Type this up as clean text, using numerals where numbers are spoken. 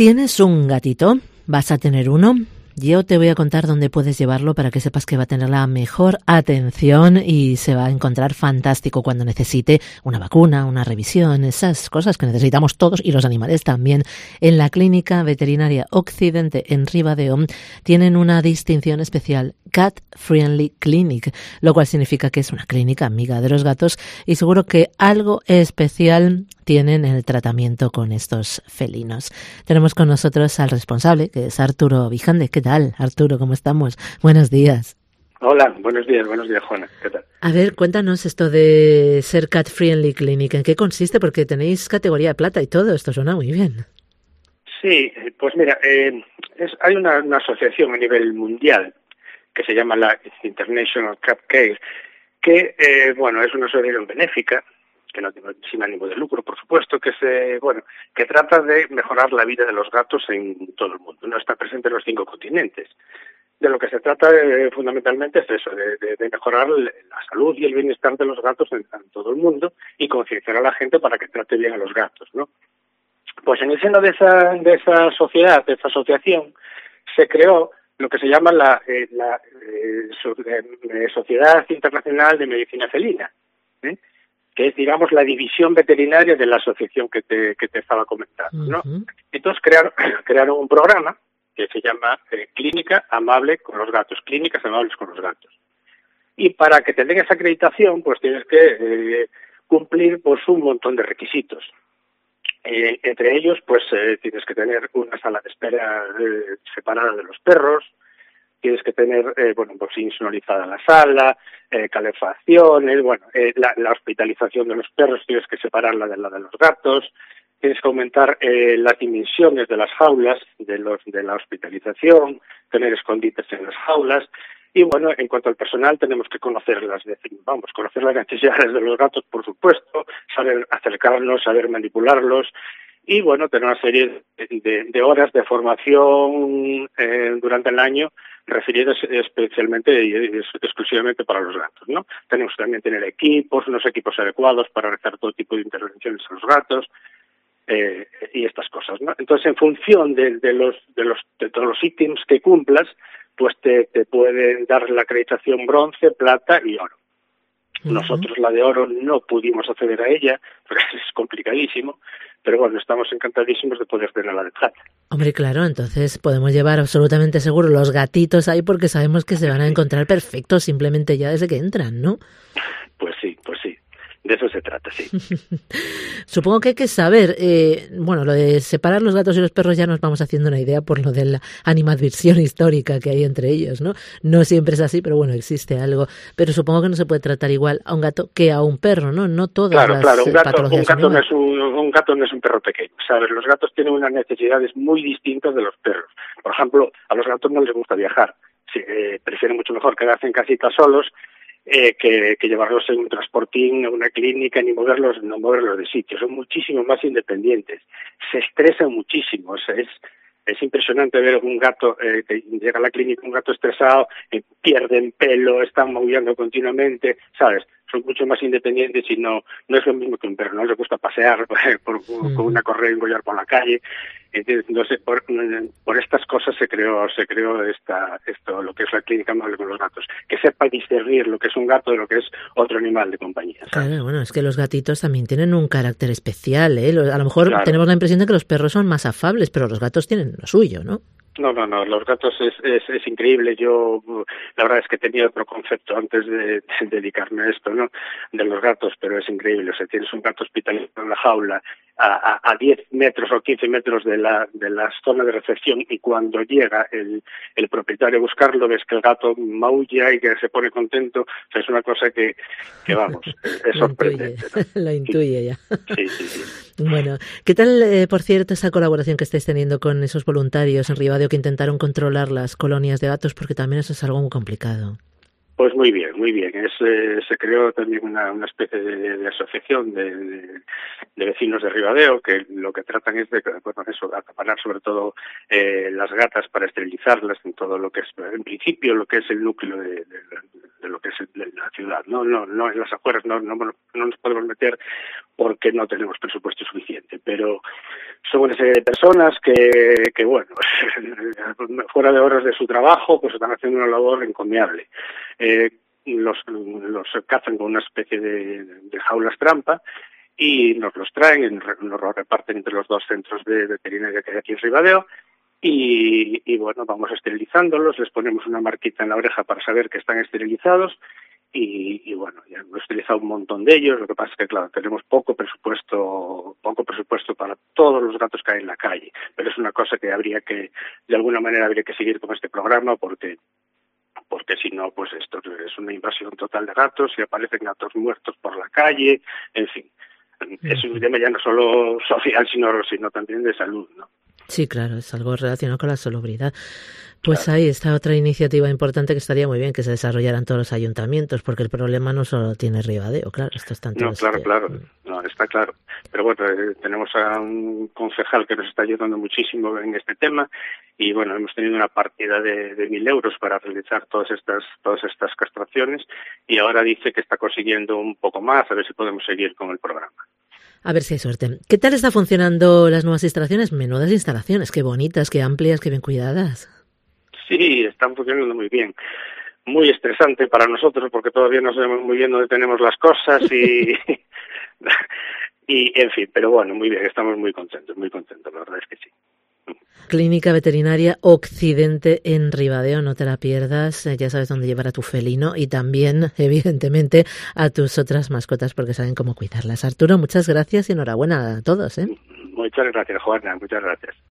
¿Tienes un gatito? ¿Vas a tener uno? Yo te voy a contar dónde puedes llevarlo para que sepas que va a tener la mejor atención y se va a encontrar fantástico cuando necesite una vacuna, una revisión, esas cosas que necesitamos todos y los animales también. En la Clínica Veterinaria Occidente en Ribadeo tienen una distinción especial, Cat Friendly Clinic, lo cual significa que es una clínica amiga de los gatos y seguro que algo especial tienen en el tratamiento con estos felinos. Tenemos con nosotros al responsable, que es Arturo Vijande. ¿Qué tal, Arturo? ¿Cómo estamos? Buenos días. Hola, buenos días, Juana. ¿Qué tal? A ver, cuéntanos esto de ser Cat Friendly Clinic. ¿En qué consiste? Porque tenéis categoría de plata y todo. Esto suena muy bien. Sí, pues mira, hay una asociación a nivel mundial que se llama la International Cat Care, que es una asociación benéfica, que no tiene sin ánimo de lucro, por supuesto, que trata de mejorar la vida de los gatos en todo el mundo. No está presente en los 5 continentes. De lo que se trata fundamentalmente es eso, de mejorar la salud y el bienestar de los gatos en todo el mundo y concienciar a la gente para que trate bien a los gatos, ¿no? Pues en el seno de esa sociedad, de esa asociación, se creó lo que se llama la Sociedad Internacional de Medicina Felina, que es, digamos, la división veterinaria de la asociación que te estaba comentando, ¿no? Uh-huh. Entonces crearon un programa que se llama Clínica Amable con los Gatos, Clínicas Amables con los Gatos. Y para que te den esa acreditación, pues tienes que cumplir pues un montón de requisitos. Entre ellos, pues tienes que tener una sala de espera separada de los perros, tienes que tener, pues insonorizada la sala, calefacciones, la hospitalización de los perros tienes que separarla de la de los gatos, tienes que aumentar las dimensiones de las jaulas de la hospitalización, tener escondites en las jaulas, y en cuanto al personal tenemos que conocer las necesidades de los gatos, por supuesto, saber acercarnos, saber manipularlos, y tener una serie de horas de formación durante el año referidas especialmente y exclusivamente para los gatos, ¿no? Tenemos que también tener unos equipos adecuados para realizar todo tipo de intervenciones a los gatos y estas cosas, ¿no? Entonces, en función de todos los ítems que cumplas, pues te pueden dar la acreditación bronce, plata y oro. Uh-huh. Nosotros la de oro no pudimos acceder a ella, porque es complicadísimo, pero estamos encantadísimos de poder tener la de plata. Hombre, claro, entonces podemos llevar absolutamente seguro los gatitos ahí porque sabemos que se van a encontrar perfectos simplemente ya desde que entran, ¿no? Pues sí. De eso se trata, sí. Supongo que hay que saber, lo de separar los gatos y los perros ya nos vamos haciendo una idea por lo de la animadversión histórica que hay entre ellos, ¿no? No siempre es así, pero existe algo. Pero supongo que no se puede tratar igual a un gato que a un perro, ¿no? No todas las patologías son iguales. Un gato no es un perro pequeño, ¿sabes? Los gatos tienen unas necesidades muy distintas de los perros. Por ejemplo, a los gatos no les gusta viajar. Prefieren mucho mejor quedarse en casita solos que llevarlos en un transportín, a una clínica, no moverlos de sitio. Son muchísimo más independientes. Se estresan muchísimo. Es impresionante ver un gato que llega a la clínica, un gato estresado, pierden pelo, están maullando continuamente, ¿sabes? Son mucho más independientes y no es lo mismo que un perro. No les gusta pasear con una correa y engollar por la calle. Entonces, por estas cosas se creó esto, lo que es la clínica amable con los gatos, que sepa discernir lo que es un gato de lo que es otro animal de compañía, ¿sabes? Claro, es que los gatitos también tienen un carácter especial, ¿eh? A lo mejor tenemos la impresión de que los perros son más afables, pero los gatos tienen lo suyo, ¿no? No, los gatos es increíble. Yo, la verdad es que tenía otro concepto antes de dedicarme a esto, ¿no? De los gatos, pero es increíble. O sea, tienes un gato hospitalizado en la jaula a 10 metros o 15 metros de la zona de recepción, y cuando llega el propietario a buscarlo, ves que el gato maulla y que se pone contento. O sea, es una cosa que es sorprendente, ¿no? Lo intuye ya. Sí. Bueno, ¿qué tal, por cierto, esa colaboración que estáis teniendo con esos voluntarios en Ribadeo que intentaron controlar las colonias de gatos? Porque también eso es algo muy complicado. Pues muy bien, muy bien. Se creó también una especie de asociación de vecinos de Ribadeo que lo que tratan es de, bueno, eso, acaparar sobre todo las gatas para esterilizarlas en todo lo que es, en principio, lo que es el núcleo de lo que es la ciudad. No en las afueras no nos podemos meter porque no tenemos presupuesto suficiente, pero son una serie de personas que bueno, fuera de horas de su trabajo, pues están haciendo una labor encomiable. Los cazan con una especie de jaulas trampa y nos los traen, nos los reparten entre los 2 centros de veterinaria que hay aquí en Ribadeo y bueno, vamos esterilizándolos, les ponemos una marquita en la oreja para saber que están esterilizados y bueno, ya hemos utilizado un montón de ellos. Lo que pasa es que, claro, tenemos poco presupuesto para todos los gatos que hay en la calle, pero es una cosa que de alguna manera habría que seguir con este programa porque si no, pues esto es una invasión total de gatos y aparecen gatos muertos por la calle, en fin. Es un tema ya no solo social, sino también de salud, ¿no? Sí, claro, es algo relacionado con la salubridad. Pues Claro. ahí está otra iniciativa importante que estaría muy bien que se desarrollaran todos los ayuntamientos, porque el problema no solo tiene Ribadeo, claro, esto está en No, todos claro, no, está claro. Pero bueno, tenemos a un concejal que nos está ayudando muchísimo en este tema y bueno, hemos tenido una partida de 1.000 euros para realizar todas estas castraciones y ahora dice que está consiguiendo un poco más, a ver si podemos seguir con el programa. A ver si hay suerte. ¿Qué tal está funcionando las nuevas instalaciones? Menudas instalaciones, qué bonitas, qué amplias, qué bien cuidadas. Sí, están funcionando muy bien. Muy estresante para nosotros porque todavía no sabemos muy bien dónde tenemos las cosas y en fin, pero bueno, muy bien, estamos muy contentos, la verdad es que sí. Clínica Veterinaria Occidente en Ribadeo, no te la pierdas, ya sabes dónde llevar a tu felino y también, evidentemente, a tus otras mascotas porque saben cómo cuidarlas. Arturo, muchas gracias y enhorabuena a todos, ¿eh? Muchas gracias, Juana, muchas gracias.